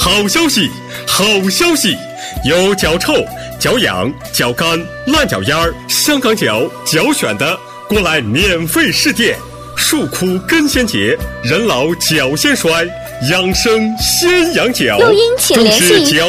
好消息，好消息！有脚臭、脚痒、脚干、烂脚丫、香港脚、脚癣的，过来免费试电。树枯根先结，人老脚先衰，养生先养脚。 录音请联系 QQ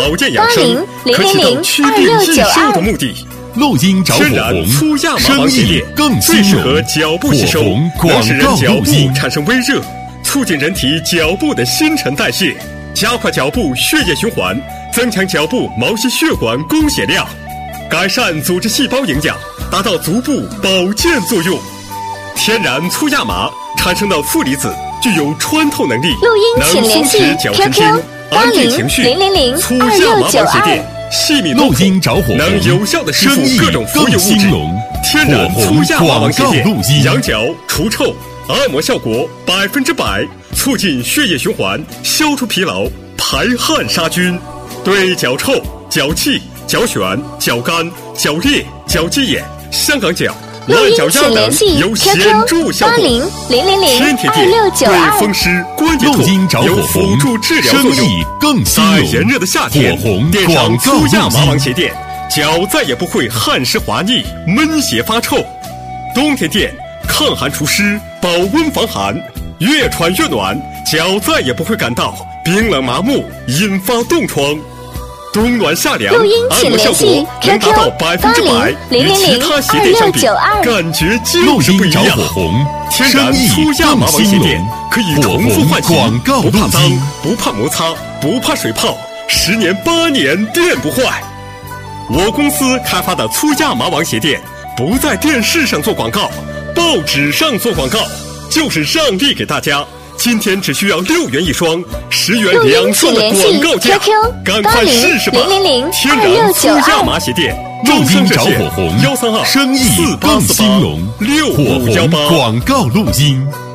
8000002692的目的。 录音找火红， 粗亚麻王系列更最适合脚部吸收，能使人脚部产生微热，促进人体脚部的新陈代谢，加快脚部血液循环，增强脚部毛细血管供血量，改善组织细胞营养，达到足部保健作用。天然粗亚麻产生的负离子具有穿透能力， 录音请联系 QQ 8000002692。 粗亚麻王鞋垫细密录音找火能有效的吸附各种浮游物质。天然粗亚麻王鞋垫，养脚除臭，按摩效果100%，促进血液循环，消除疲劳，排汗杀菌，对脚臭、脚气、脚癣、脚干、脚裂、脚鸡眼、香港脚、烂脚丫等有显著效果。天铁垫对风湿、关节痛有辅助治疗作用。在炎热的夏天，垫上粗亚麻王鞋垫，脚再也不会汗湿滑腻、闷鞋发臭。冬天垫抗寒除湿、保温防寒，越穿越暖，脚再也不会感到冰冷麻木，引发冻疮。冬暖夏凉，按摩效果能达到100%，与其他鞋垫相比，感觉就是不一样。天然粗亚麻王鞋垫可以重复换洗，不怕脏，不怕摩擦，不怕水泡，10年8年垫不坏。我公司开发的粗亚麻王鞋垫，不在电视上做广告，报纸上做广告，就是让利给大家。今天只需要6元1双，10元2双的广告价，赶快试试吧！天然粗亚麻鞋垫， 录音找火红， 132 生意更兴隆，火红 6518 广告录音。